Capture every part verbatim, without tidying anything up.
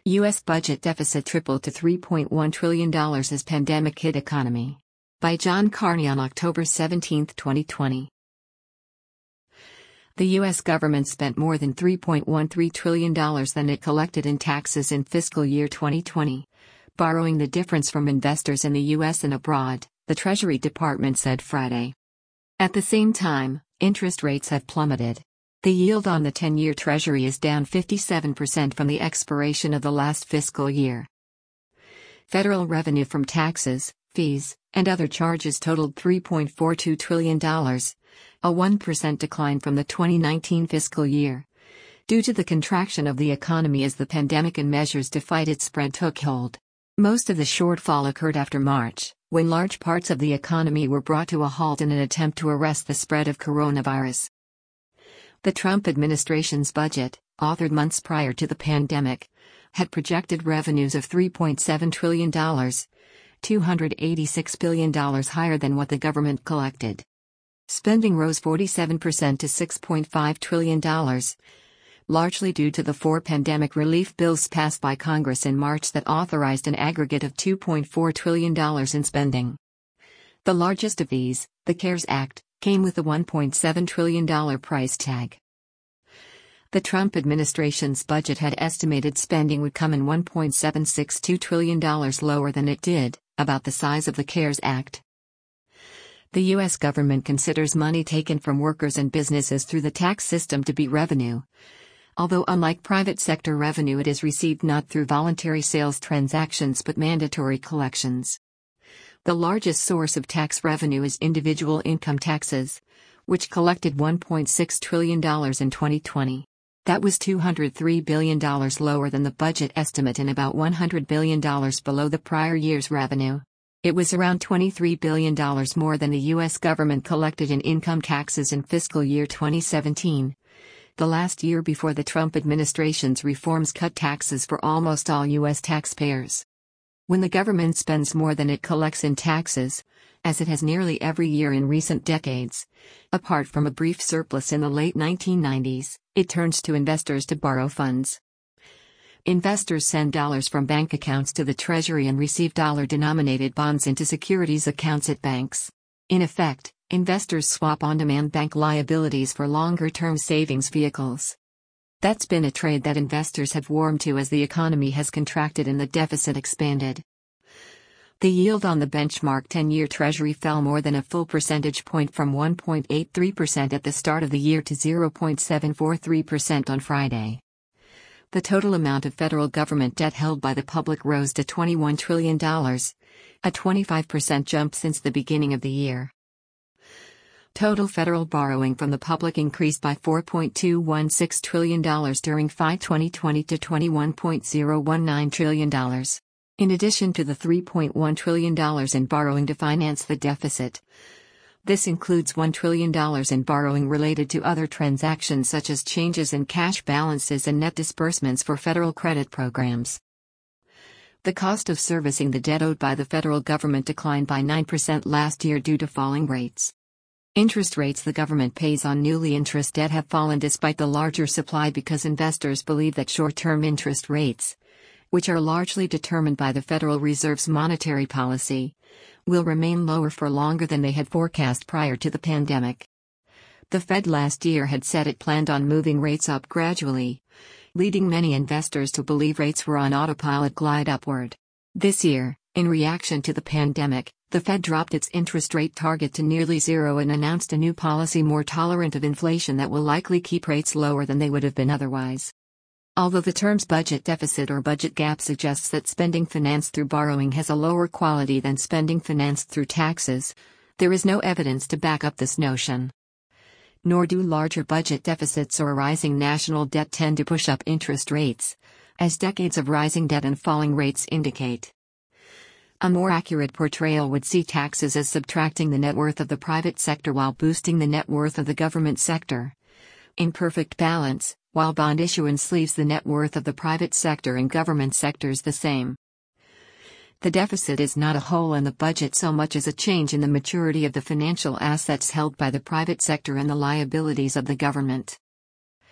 U S budget deficit tripled to three point one trillion dollars as pandemic hit economy. By John Carney on October seventeenth, twenty twenty. The U S government spent more than three point one three trillion dollars than it collected in taxes in fiscal year twenty twenty, borrowing the difference from investors in the U S and abroad, the Treasury Department said Friday. At the same time, interest rates have plummeted. The yield on the ten-year Treasury is down fifty-seven percent from the expiration of the last fiscal year. Federal revenue from taxes, fees, and other charges totaled three point four two trillion dollars, a one percent decline from the twenty nineteen fiscal year, due to the contraction of the economy as the pandemic and measures to fight its spread took hold. Most of the shortfall occurred after March, when large parts of the economy were brought to a halt in an attempt to arrest the spread of coronavirus. The Trump administration's budget, authored months prior to the pandemic, had projected revenues of three point seven trillion dollars, two hundred eighty-six billion dollars higher than what the government collected. Spending rose forty-seven percent to six point five trillion dollars, largely due to the four pandemic relief bills passed by Congress in March that authorized an aggregate of two point four trillion dollars in spending. The largest of these, the CARES Act, came with a one point seven trillion dollars price tag. The Trump administration's budget had estimated spending would come in one point seven six two trillion dollars lower than it did, about the size of the CARES Act. The U S government considers money taken from workers and businesses through the tax system to be revenue, although unlike private sector revenue it is received not through voluntary sales transactions but mandatory collections. The largest source of tax revenue is individual income taxes, which collected one point six trillion dollars in twenty twenty. That was two hundred three billion dollars lower than the budget estimate and about one hundred billion dollars below the prior year's revenue. It was around twenty-three billion dollars more than the U S government collected in income taxes in fiscal year twenty seventeen, the last year before the Trump administration's reforms cut taxes for almost all U S taxpayers. When the government spends more than it collects in taxes, as it has nearly every year in recent decades, apart from a brief surplus in the late nineteen nineties, it turns to investors to borrow funds. Investors send dollars from bank accounts to the Treasury and receive dollar-denominated bonds into securities accounts at banks. In effect, investors swap on-demand bank liabilities for longer-term savings vehicles. That's been a trade that investors have warmed to as the economy has contracted and the deficit expanded. The yield on the benchmark ten-year Treasury fell more than a full percentage point from one point eight three percent at the start of the year to zero point seven four three percent on Friday. The total amount of federal government debt held by the public rose to twenty-one trillion dollars, a twenty-five percent jump since the beginning of the year. Total federal borrowing from the public increased by four point two one six trillion dollars during F Y twenty twenty to twenty-one point zero one nine trillion dollars. In addition to the three point one trillion dollars in borrowing to finance the deficit. This includes one trillion dollars in borrowing related to other transactions such as changes in cash balances and net disbursements for federal credit programs. The cost of servicing the debt owed by the federal government declined by nine percent last year due to falling rates. Interest rates the government pays on newly interest debt have fallen despite the larger supply because investors believe that short-term interest rates, which are largely determined by the Federal Reserve's monetary policy, will remain lower for longer than they had forecast prior to the pandemic. The Fed last year had said it planned on moving rates up gradually, leading many investors to believe rates were on autopilot glide upward. This year, in reaction to the pandemic, the Fed dropped its interest rate target to nearly zero and announced a new policy more tolerant of inflation that will likely keep rates lower than they would have been otherwise. Although the term's budget deficit or budget gap suggests that spending financed through borrowing has a lower quality than spending financed through taxes, there is no evidence to back up this notion. Nor do larger budget deficits or a rising national debt tend to push up interest rates, as decades of rising debt and falling rates indicate. A more accurate portrayal would see taxes as subtracting the net worth of the private sector while boosting the net worth of the government sector. In perfect balance, while bond issuance leaves the net worth of the private sector and government sectors the same. The deficit is not a hole in the budget so much as a change in the maturity of the financial assets held by the private sector and the liabilities of the government.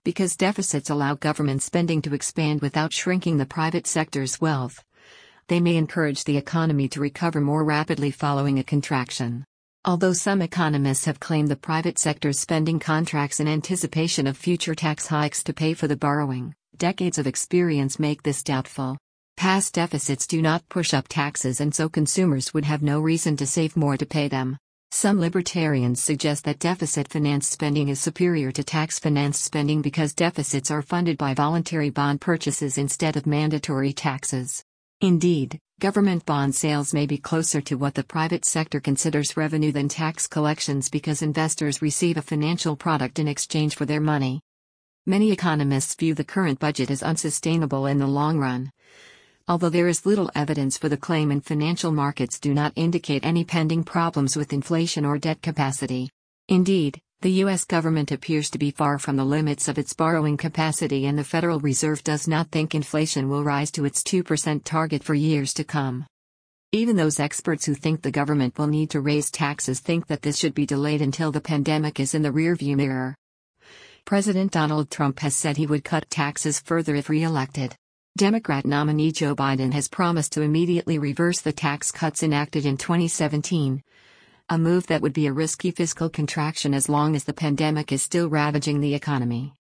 Because deficits allow government spending to expand without shrinking the private sector's wealth, they may encourage the economy to recover more rapidly following a contraction. Although some economists have claimed the private sector's spending contracts in anticipation of future tax hikes to pay for the borrowing, decades of experience make this doubtful. Past deficits do not push up taxes, and so consumers would have no reason to save more to pay them. Some libertarians suggest that deficit-financed spending is superior to tax-financed spending because deficits are funded by voluntary bond purchases instead of mandatory taxes. Indeed, government bond sales may be closer to what the private sector considers revenue than tax collections because investors receive a financial product in exchange for their money. Many economists view the current budget as unsustainable in the long run. Although there is little evidence for the claim, and financial markets do not indicate any pending problems with inflation or debt capacity. Indeed, the U S government appears to be far from the limits of its borrowing capacity, and the Federal Reserve does not think inflation will rise to its two percent target for years to come. Even those experts who think the government will need to raise taxes think that this should be delayed until the pandemic is in the rearview mirror. President Donald Trump has said he would cut taxes further if re-elected. Democrat nominee Joe Biden has promised to immediately reverse the tax cuts enacted in twenty seventeen, a move that would be a risky fiscal contraction as long as the pandemic is still ravaging the economy.